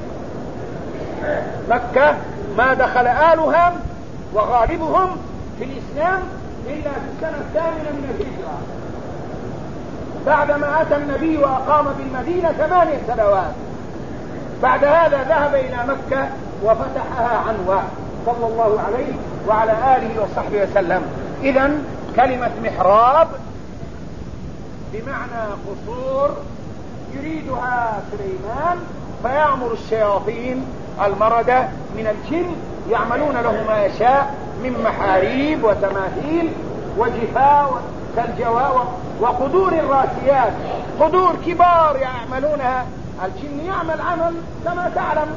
A: مكة ما دخل آلها وغالبهم في الإسلام إلا في السنة الثامنة من الهجرة، بعدما أتى النبي وأقام بالمدينة ثمانية سنوات. بعد هذا ذهب إلى مكة وفتحها عنوة صلى الله عليه وعلى آله وصحبه وسلم. إذن كلمة محراب بمعنى قصور يريدها سليمان، فيأمر الشياطين المردة من الجن يعملون له ما يشاء من محاريب وتماثيل وجفاء كالجواء وقدور الراسيات، قدور كبار يعملونها. الجن يعمل عمل كما تعلم.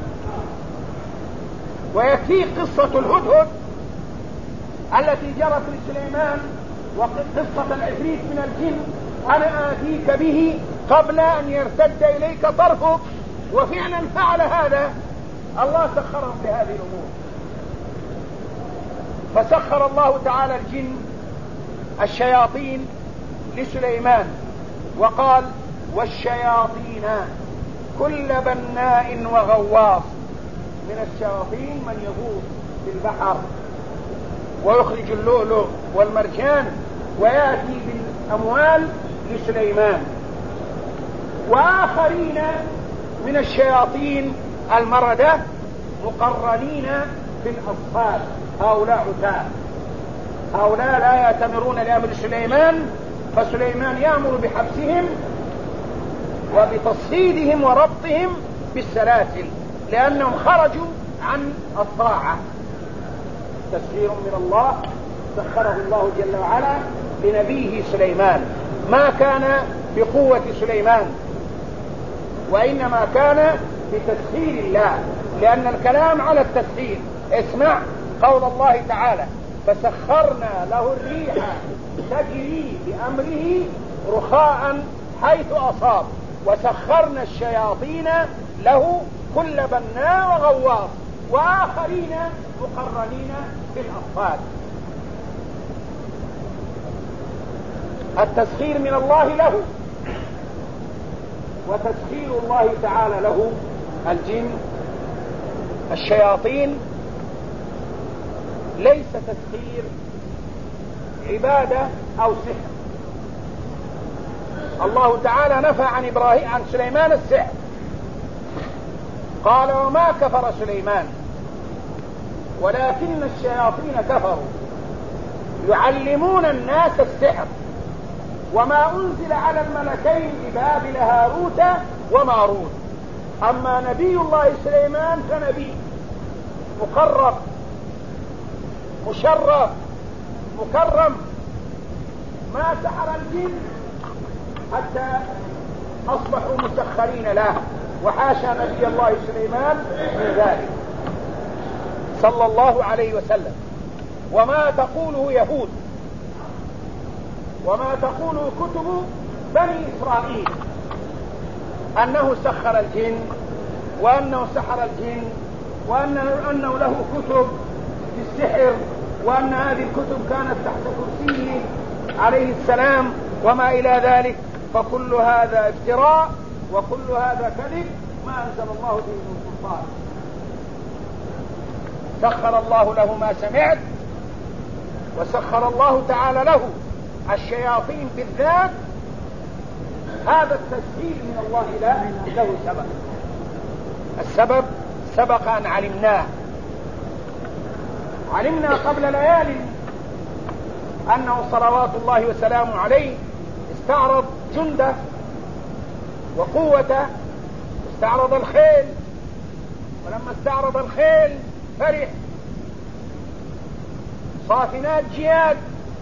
A: ويكفيك قصة الهدهد التي جرت لسليمان وقصة العفريت من الجن: أنا آتيك به قبل أن يرتد إليك طرفك. وفعلا فعل هذا، الله سخرهم لهذه الأمور. فسخر الله تعالى الجن الشياطين لسليمان، وقال: والشياطين كل بناء وغواص. من الشياطين من يغوص في البحر ويخرج اللؤلؤ والمرجان ويأتي بالأموال لسليمان. وآخرين من الشياطين المردة مقرنين في الأصفاد، هؤلاء عتاة، هؤلاء لا يأتمرون لأمر سليمان، فسليمان يأمر بحبسهم وبتصفيدهم وربطهم بالسلاسل، لأنهم خرجوا عن الطاعة. تسخير من الله سخره الله جل وعلا لنبيه سليمان، ما كان بقوة سليمان، وإنما كان بتسخير الله، لأن الكلام على التسخير. اسمع قول الله تعالى: فسخرنا له الريح تجري بأمره رخاء حيث أصاب وسخرنا الشياطين له كل بناء وغواص وآخرين مقرنين في الأصفاد. التسخير من الله له، وتسخير الله تعالى له الجن الشياطين ليس تسخير عبادة أو سحر. الله تعالى نفى عن إبراهيم عن سليمان السحر، قال: وما كفر سليمان ولكن الشياطين كفروا يعلمون الناس السحر وما أنزل على الملكين ببابل هاروت وماروت. أما نبي الله سليمان فنبي مقرب مشرف مكرم، ما سحر الجن حتى أصبحوا مسخرين له، وحاشا نبي الله سليمان من ذلك صلى الله عليه وسلم. وما تقوله يهود وما تقوله كتب بني إسرائيل أنه سخر الجن وأنه سحر الجن وأنه له كتب في السحر وأن هذه الكتب كانت تحت كرسيه عليه السلام وما إلى ذلك، فكل هذا افتراء وكل هذا كذب ما أنزل الله به من سلطان. سخر الله له ما سمعت، وسخر الله تعالى له الشياطين بالذات. هذا التسخير من الله له له سبب، السبب سبق أن علمناه علمنا قبل ليال أنه صلوات الله وسلامه عليه استعرض جنده وقوته، استعرض الخيل، ولما استعرض الخيل فرح. صافنات جياد،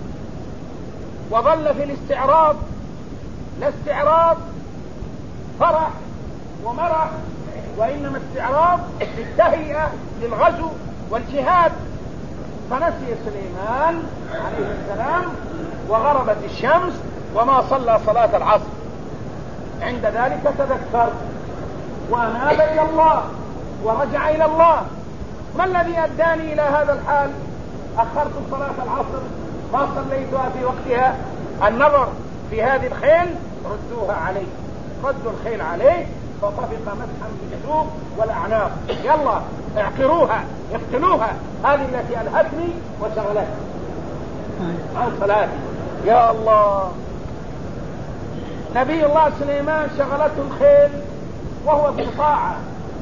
A: وظل في الاستعراض لا استعراض فرح ومرح، وإنما استعراض بالتهيئة للغزو والجهاد. فنسي سليمان عليه السلام وغربت الشمس وما صلى صلاة العصر. عند ذلك تذكر وأناب إلى الله ورجع إلى الله. ما الذي أداني إلى هذا الحال؟ أخرت صلاة العصر ما صليتها في وقتها. النظر في هذه الخيل ردوها عليه، ردوا الخيل عليه فطفق مسحا بالسوق والأعناق. يلا اعقروها اقتلوها، هذه التي ألهتني وشغلتني عن صلاتي. يا الله، نبي الله سليمان شغلته الخيل وهو في طاعة،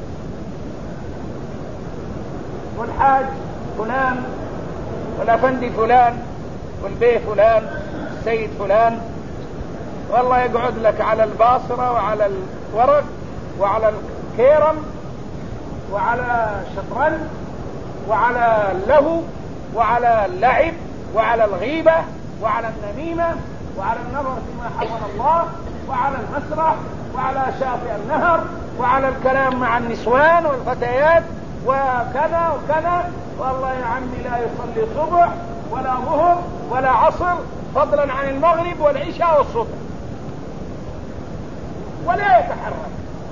A: والحاج فلان والأفندي فلان والبيه فلان السيد فلان والله يقعد لك على الباصرة وعلى الورق وعلى الكيرم وعلى الشطرنج وعلى اللهو وعلى اللعب وعلى الغيبة وعلى النميمة وعلى النظر فيما حرم الله وعلى المسرح وعلى شاطئ النهر وعلى الكلام مع النسوان والفتيات وكذا وكذا. والله يا عمي لا يصلي صبح ولا ظهر ولا عصر، فضلا عن المغرب والعشاء والصبح، ولا يتحرك.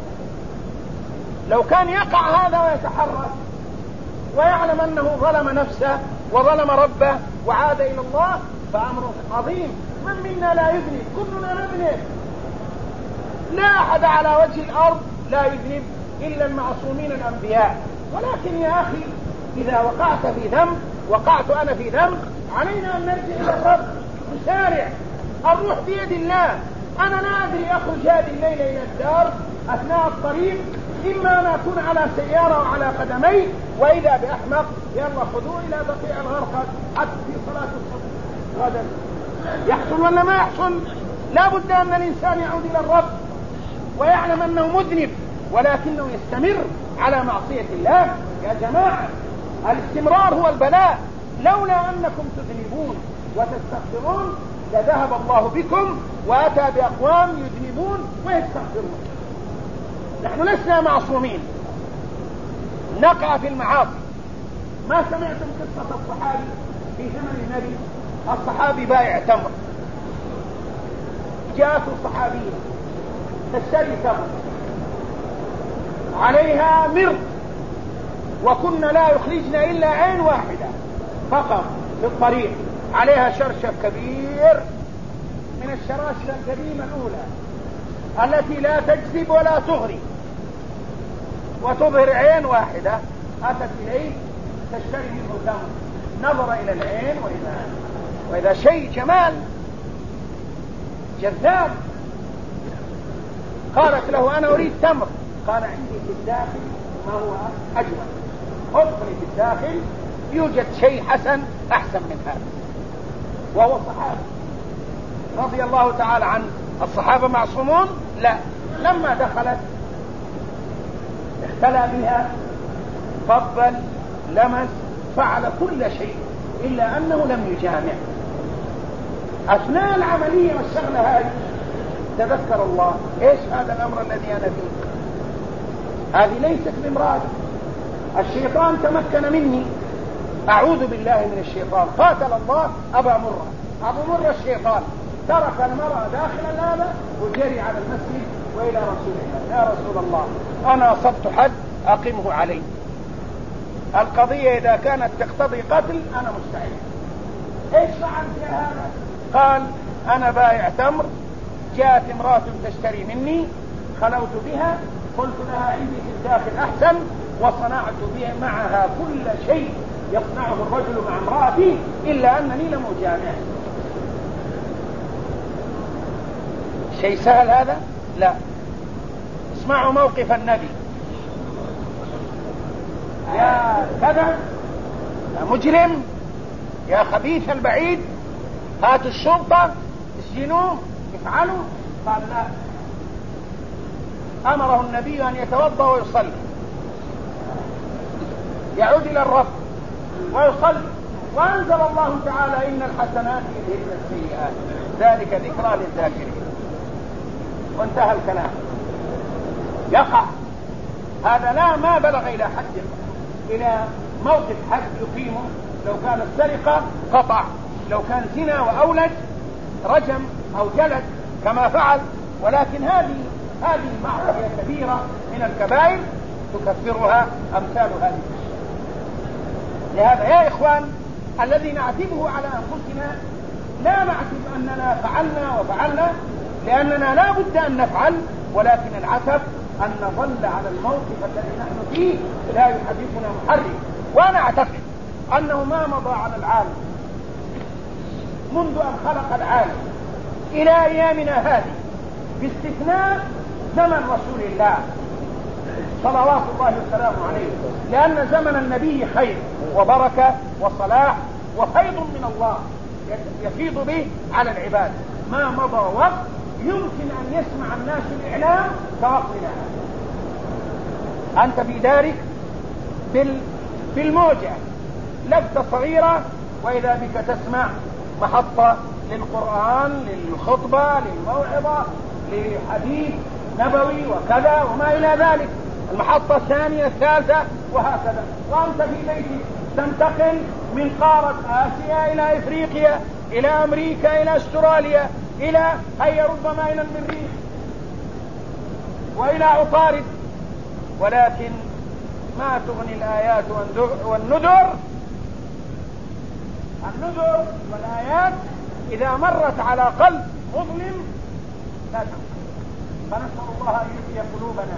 A: لو كان يقع هذا ويتحرك ويعلم أنه ظلم نفسه وظلم ربه وعاد إلى الله فأمر عظيم. من منا لا يذنب؟ كلنا نذنب، لا أحد على وجه الأرض لا يذنب إلا المعصومين الأنبياء. ولكن يا أخي إذا وقعت في ذنب، وقعت أنا في ذنب، علينا أن نرجع إلى الرب، نسارع، الروح بيد الله. أنا لا أدري أخرج هذه الليلة إلى الدار أثناء الطريق، إما أن أكون على سيارة وعلى قدمي، وإذا بأحمق يلا خذوه إلى بقيع الغرقد حتى في صلاة الصبح غدا. يحصل ولا ما يحصل؟ لا بد أن الإنسان يعود إلى الرب ويعلم أنه مذنب، ولكنه يستمر على معصية الله. يا جماعة، الاستمرار هو البلاء. لولا أنكم تذنبون وتستغفرون لذهب الله بكم وأتى بأقوام يذنبون ويستغفرون. نحن لسنا معصومين، نقع في المعاصي. ما سمعتم قصة الصحابي في زمن النبي؟ الصحابي بائع تمر، جاءته صحابية تشتري تمر عليها مر، وكنا لا يخرجنا إلا عين واحدة فقط في الطريق، عليها شرشف كبير من الشراشف القديمة الأولى التي لا تجذب ولا تغري وتظهر عين واحدة. أتت إليه تشتري منه تمر، نظر إلى العين وإذا, وإذا شيء جمال جذاب. قالت له أنا أريد تمر. قال عندي في الداخل ما هو أجمل، ادخلي في الداخل يوجد شيء حسن أحسن من هذا. وهو صحابي رضي الله تعالى عنه. الصحابة معصومون؟ لا. لما دخلت اختلى بها، قبل، لمس، فعل كل شيء إلا أنه لم يجامع. أثناء العملية والشغلة هذه تذكر الله، إيش هذا الأمر الذي أنا فيه؟ هذه ليست بامرأتي، الشيطان تمكن مني، أعوذ بالله من الشيطان. قاتل الله أبا مرة. أبو مرة الشيطان ترك المرأة داخل الآلة وجري على المسجد وإلى رسول الله: يا رسول الله أنا أصبت حد أقمه علي، القضية إذا كانت تقتضي قتل أنا مستعد. إيش فعل في هذا؟ قال أنا بائع تمر، جاءت امرأة تشتري مني، خلوت بها، قلت لها عندي في الداخل أحسن، وصنعت بها معها كل شيء يصنعه الرجل مع امرأته إلا أنني لم أجامع. شيء سهل هذا؟ لا. اسمعوا موقف النبي: يا كذا، يا مجرم، يا خبيث البعيد، هاتوا الشرطة اسجنوه، افعلوا. قال لا. أمره النبي أن يتوضأ ويصلي، يعود إلى الرب ويصلي، وأنزل الله تعالى: إن الحسنات يذهبن السيئات ذلك ذكرى للذاكرين. وانتهى الكلام. يقع هذا لا ما بلغ إلى حد، إلى موقف حد يقيمه. لو كانت سرقة قطع، لو كان زنا وأولد رجم أو جلد كما فعل. ولكن هذه هذه معصية كبيرة من الكبائر تكفرها أمثال هذه. لهذا يا إخوان الذي نعتبه على أنفسنا لا نعتب أننا فعلنا وفعلنا، لأننا لا بد أن نفعل، ولكن العتب أن نظل على الموقف الذي نحن فيه لا يحركنا محرك. وأنا أعتقد أنه ما مضى على العالم منذ أن خلق العالم إلى أيامنا هذه، باستثناء زمن رسول الله صلوات الله وسلامه عليه، لأن زمن النبي خير وبركة وصلاح وفيض من الله يفيض به على العباد. ما مضى وقت يمكن أن يسمع الناس الإعلام كوقتنا. أنت في دارك في الموجة لفتة صغيرة وإذا بك تسمع محطة للقرآن، للخطبة، للموعظة، لحديث نبوي وكذا وما إلى ذلك، المحطة الثانية الثالثة وهكذا. وأنت في بيتك تنتقل من قارة آسيا إلى إفريقيا إلى أمريكا إلى أستراليا إلى هيا ربما إلى المريخ وإلى عطارد، ولكن ما تغني الآيات والنذر النذر والآيات إذا مرت على قلب مظلم لا تنفع. فنسأل الله أن يحيي قلوبنا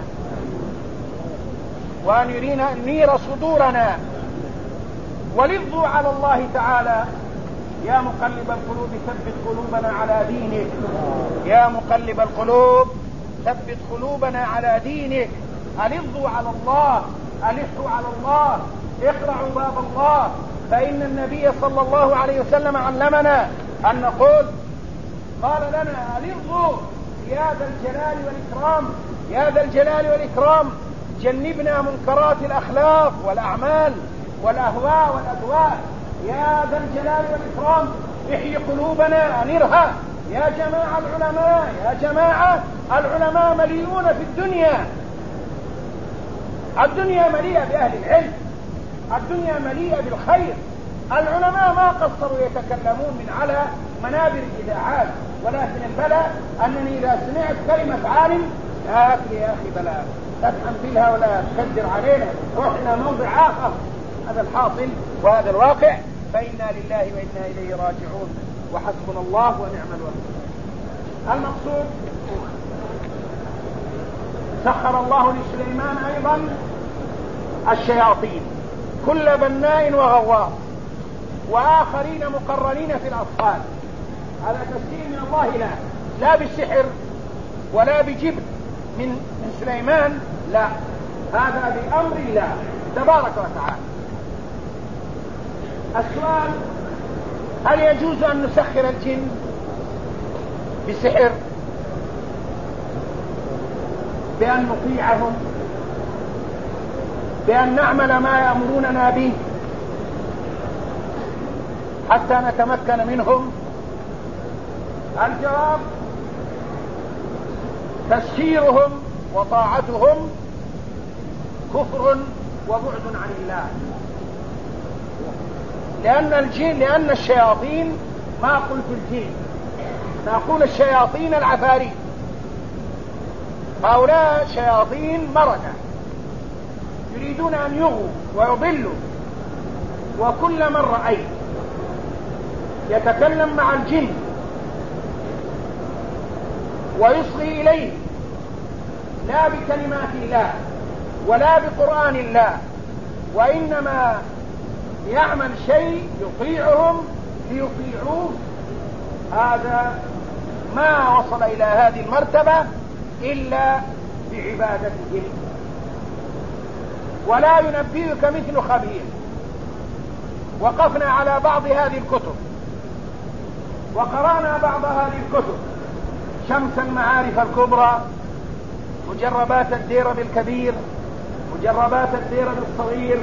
A: وأن يرينا ينير صدورنا، ولظوا على الله تعالى: يا مقلب القلوب ثبت قلوبنا على دينك، يا مقلب القلوب ثبت قلوبنا على دينك. ألظوا على الله، ألحوا على الله، اقرعوا باب الله. فإن النبي صلى الله عليه وسلم علمنا أن نقول، قال لنا: ألظوا يا ذا الجلال والإكرام، يا ذا الجلال والإكرام، جنبنا منكرات الأخلاق والأعمال والأهواء والأذواق. يا ذا الجلال والإكرام احيي قلوبنا أنرها. يا جماعة العلماء، يا جماعة العلماء مليون في الدنيا، الدنيا مليئة بأهل العلم، الدنيا مليئة بالخير. العلماء ما قصروا يتكلمون من على منابر الإذاعات، ولكن البلاء أنني إذا سمعت كلمة عالم يا أخي يا أخي بلاء تتحملها ولا تكدر علينا، رحنا موضع آخر. هذا الحاصل وهذا الواقع، فإنا لله وإنا إليه راجعون، وحسبنا الله ونعم الوكيل. المقصود سخر الله لسليمان أيضا الشياطين كل بناء وغواص، وآخرين مقرنين في الأطفال. هذا تسخير من الله، لا لا بالسحر ولا بجبر من من سليمان، لا، هذا بأمر الله تبارك وتعالى. السؤال: هل يجوز أن نسخر الجن بسحر بأن نطيعهم، بأن نعمل ما يأمروننا به حتى نتمكن منهم؟ الجواب: تسخيرهم وطاعتهم كفر وبعد عن الله، لأن الجن لأن الشياطين، ما قلت الجن، نقول الشياطين العفاريت، هؤلاء شياطين مردة يريدون أن يغوا ويضلوا، وكل من رأيت يتكلم مع الجن ويصغي إليه لا بكلمات الله ولا بقرآن الله، وإنما يعمل شيء يطيعهم ليطيعوه، هذا ما وصل إلى هذه المرتبة إلا بعبادتهم. ولا ينبئك مثل خبير. وقفنا على بعض هذه الكتب وقرأنا بعض هذه الكتب: شمس المعارف الكبرى، مجربات الدير بالكبير، مجربات الدير بالصغير،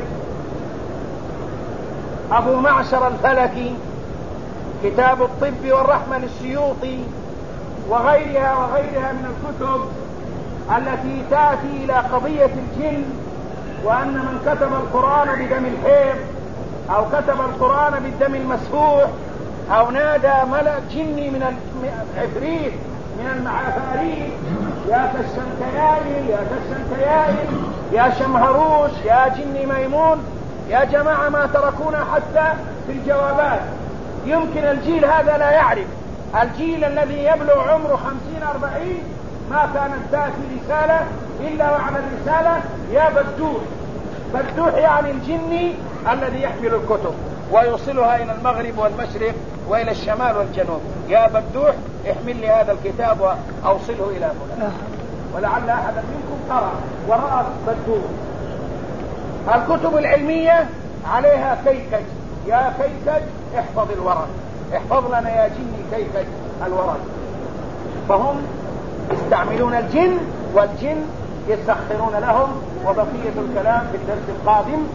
A: أبو معشر الفلكي، كتاب الطب والرحمة للسيوطي، وغيرها وغيرها من الكتب التي تأتي إلى قضية الجن، وأن من كتب القرآن بدم الحيض أو كتب القرآن بالدم المسفوح أو نادى ملك جني من العفريت من المعافاريت: يا كالشمكيائي يا كالشمكيائي يا شمهروش يا جني ميمون، يا جماعة ما تركونا حتى في الجوابات. يمكن الجيل هذا لا يعرف، الجيل الذي يبلغ عمره خمسين أربعين ما كانت تأتي رسالة إلا وعلى الرسالة يا بدوح. بدوح يعني الجني الذي يحمل الكتب ويوصلها إلى المغرب والمشرق وإلى الشمال والجنوب: يا بدوح احمل لي هذا الكتاب وأوصله إلى فلان. ولعل أحدا منكم قرأ ورأى بدوح. الكتب العلمية عليها كيكج: يا كيكج احفظ الورق، احفظ لنا يا جني كيكج الورق. فهم يستعملون الجن والجن يسخرون لهم. وبقية الكلام في الدرس القادم